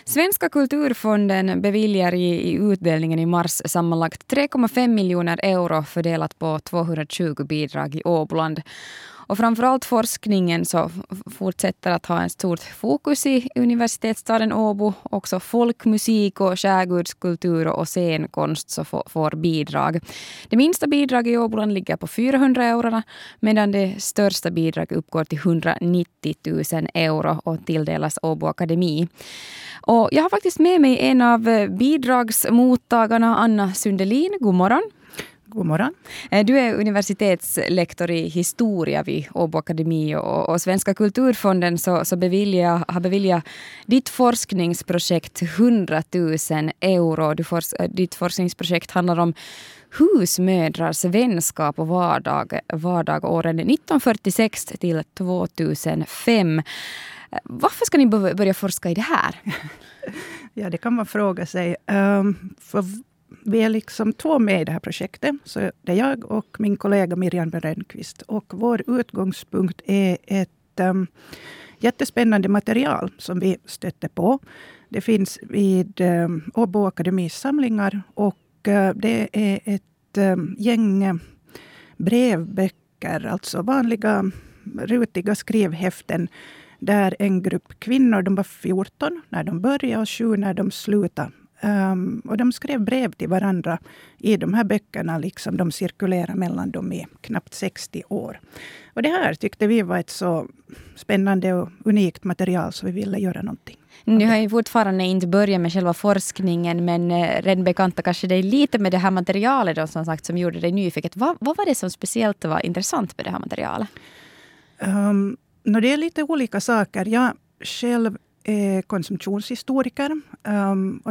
Svenska kulturfonden beviljar i utdelningen i mars sammanlagt 3,5 miljoner euro fördelat på 220 bidrag i Åboland. Och framförallt forskningen så fortsätter att ha en stort fokus i universitetsstaden Åbo. Också folkmusik och skärgårdskultur och scenkonst så får bidrag. Det minsta bidraget i Åboland ligger på 400 euro medan det största bidraget uppgår till 190 000 euro och tilldelas Åbo Akademi. Och jag har faktiskt med mig en av bidragsmottagarna, Anna Sundelin. God morgon. God morgon. Du är universitetslektor i historia vid Åbo Akademi och Svenska kulturfonden så har beviljat ditt forskningsprojekt 100 000 euro. Ditt forskningsprojekt handlar om husmödrars vänskap och vardag åren 1946 till 2005. Varför ska ni börja forska i det här? Ja, det kan man fråga sig. För vi är liksom två med i det här projektet. Så det är jag och min kollega Miriam Rönnqvist. Och vår utgångspunkt är ett jättespännande material som vi stötte på. Det finns vid Åbo Akademis samlingar. Och det är ett gäng brevböcker. Alltså vanliga rutiga skrivhäften. Där en grupp kvinnor, de var 14 när de började och 7 när de slutade. Och de skrev brev till varandra i de här böckerna. Liksom de cirkulerar mellan dem i knappt 60 år. Och det här tyckte vi var ett så spännande och unikt material så vi ville göra någonting. Nu har ju fortfarande inte börjat med själva forskningen men redan bekanta kanske dig lite med det här materialet då, som sagt, som gjorde dig nyfiket. Vad var det som speciellt var intressant med det här materialet? Det är lite olika saker. Jag själv är konsumtionshistoriker. Och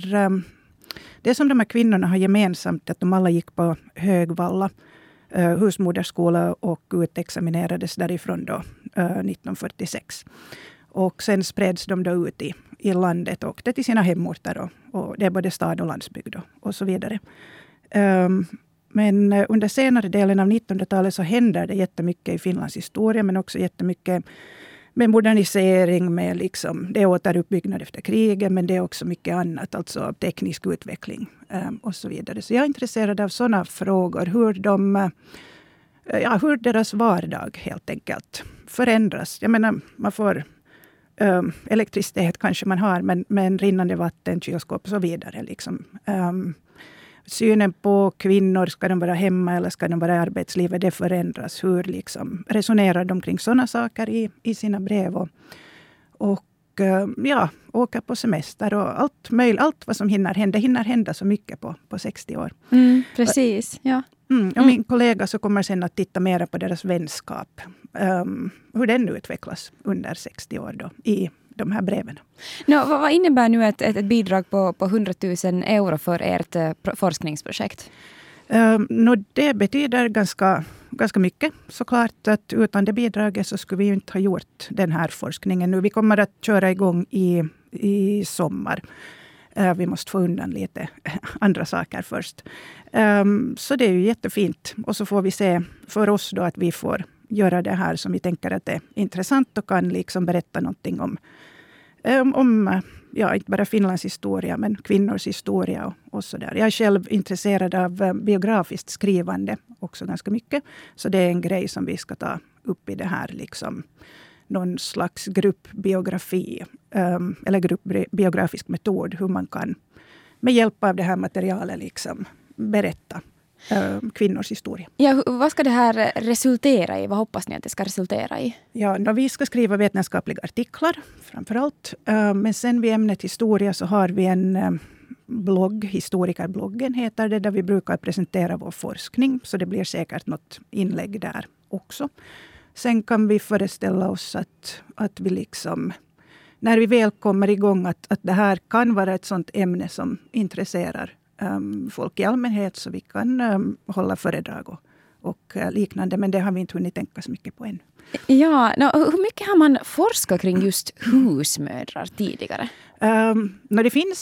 det som de här kvinnorna har gemensamt att de alla gick på Högvalla husmoderskola och utexaminerades därifrån då 1946. Och sen spreds de då ut i landet och åkte till sina hemorter och det är både stad och landsbygd och så vidare. Men under senare delen av 1900-talet så händer det jättemycket i Finlands historia men också jättemycket med modernisering, med liksom, det är återuppbyggnad efter kriget men det är också mycket annat, alltså teknisk utveckling och så vidare. Så jag är intresserad av sådana frågor, hur deras vardag helt enkelt förändras. Jag menar, man får elektricitet kanske man har, men rinnande vatten, kylskåp och så vidare. Liksom. Synen på kvinnor, ska de vara hemma eller ska de vara i arbetslivet, det förändras. Hur liksom resonerar de kring sådana saker i sina brev och åka på semester och allt vad som hinner hända så mycket på 60 år. Precis, ja. Och min kollega så kommer sen att titta mer på deras vänskap. Hur den utvecklas under 60 år då i de här breven. Vad innebär nu ett bidrag på 100 000 euro för ert forskningsprojekt? Det betyder ganska mycket. Såklart att utan det bidraget så skulle vi ju inte ha gjort den här forskningen. Nu vi kommer att köra igång i sommar. Vi måste få undan lite andra saker först. Så det är ju jättefint. Och så får vi se för oss då att vi får göra det här som vi tänker att det är intressant och kan liksom berätta någonting om inte bara Finlands historia men kvinnors historia och sådär. Jag är själv intresserad av biografiskt skrivande också ganska mycket. Så det är en grej som vi ska ta upp i det här liksom någon slags gruppbiografi eller gruppbiografisk metod hur man kan med hjälp av det här materialet liksom berätta kvinnors historia. Ja, vad ska det här resultera i? Vad hoppas ni att det ska resultera i? Ja, vi ska skriva vetenskapliga artiklar framförallt. Men sen vid ämnet historia så har vi en blogg, historikerbloggen heter det, där vi brukar presentera vår forskning. Så det blir säkert något inlägg där också. Sen kan vi föreställa oss att vi liksom, när vi väl kommer igång, att det här kan vara ett sådant ämne som intresserar folk i allmänhet, så vi kan hålla föredrag och liknande. Men det har vi inte hunnit tänka så mycket på än. Ja, hur mycket har man forskat kring just husmödrar tidigare? Det finns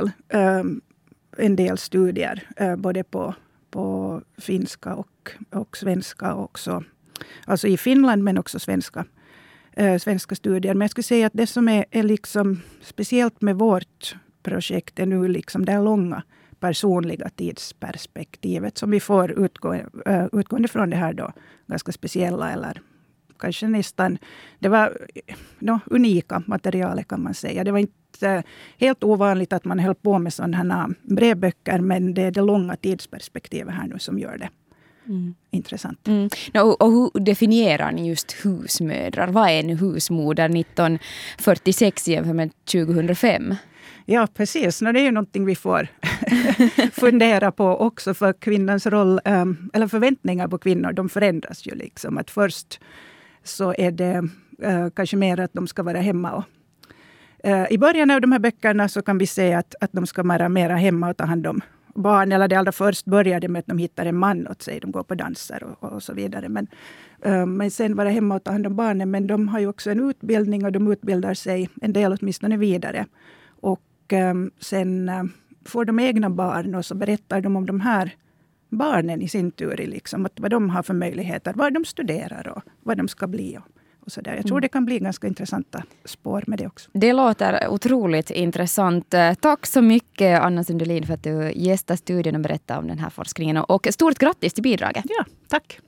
en del studier både på finska och svenska också. Alltså i Finland men också svenska svenska studier. Men jag skulle säga att det som är liksom speciellt med vårt projekt är nu liksom det långa personliga tidsperspektivet som vi får utgående från det här då ganska speciella eller kanske nästan, det var unika materialet kan man säga. Det var inte helt ovanligt att man höll på med sådana brevböcker, men det är det långa tidsperspektivet här nu som gör det intressant. Och hur definierar ni just husmödrar? Vad är en husmoder 1946 jämfört med 2005? Ja, precis. Det är ju någonting vi får fundera på också, för kvinnans roll, eller förväntningar på kvinnor, de förändras ju liksom. Att först så är det kanske mer att de ska vara hemma. Och, i början av de här böckerna så kan vi se att de ska vara mera hemma och ta hand om barn. Eller det allra först började med att de hittar en man åt sig. De går på danser och så vidare. Men sen vara hemma och ta hand om barnen. Men de har ju också en utbildning och de utbildar sig en del åtminstone vidare. Och sen får de egna barn och så berättar de om de här barnen i sin tur. Liksom, att vad de har för möjligheter, vad de studerar och vad de ska bli. Och så där. Jag tror det kan bli ganska intressanta spår med det också. Det låter otroligt intressant. Tack så mycket Anna Sundelin för att du gästade studion och berättade om den här forskningen. Och stort grattis till bidraget. Ja, tack.